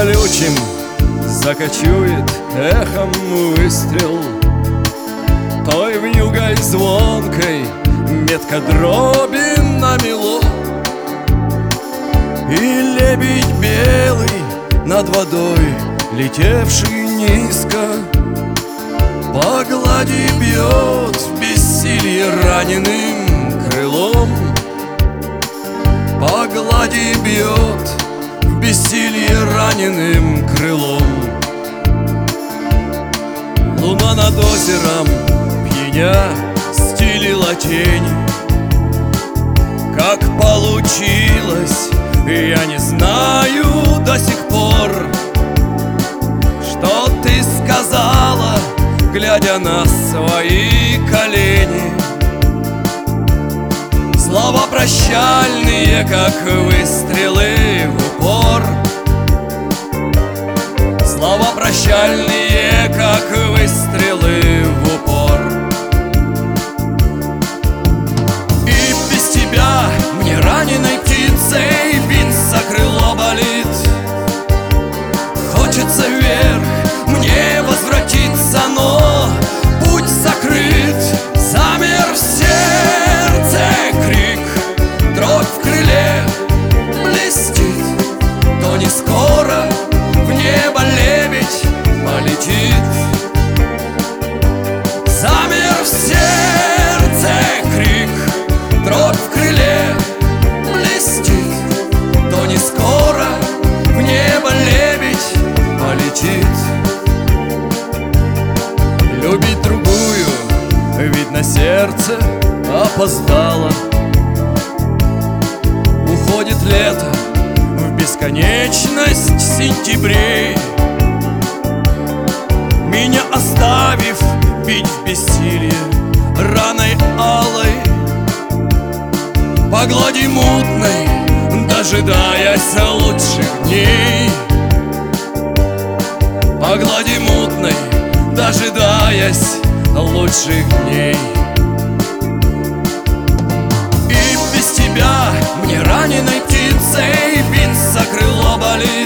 колючим закочует эхом выстрел той вьюгой звонкой метко дроби намело. И лебедь белый над водой, летевший низко, по глади бьет в бессилье раненым крылом. По глади бьет в бессилье раненым крылом. Луна над озером пьяня стелила тень. Как получилось, я не знаю до сих пор, что ты сказала, глядя на свои колени. Слова прощальные, как выстрелы в упор. Слова прощальные, как выстрелы в упор. И без тебя мне раненой птицей биться крыло болит. Хочется вверх мне возвратиться, но путь закрыт. Замер в сердце крик, дробь в крыле блестит. То не скоро в небо лебедь полетит. Замер в сердце крик, дробь в крыле блестит. То не скоро в небо лебедь полетит. Любить другую, видно, сердце опоздало. Уходит лето в бесконечность сентябрей, меня оставив бить в бессилье раной алой. По глади мутной, дожидаясь лучших дней. По глади мутной, дожидаясь лучших дней. И без тебя мне раненой птицей биться крыло болит.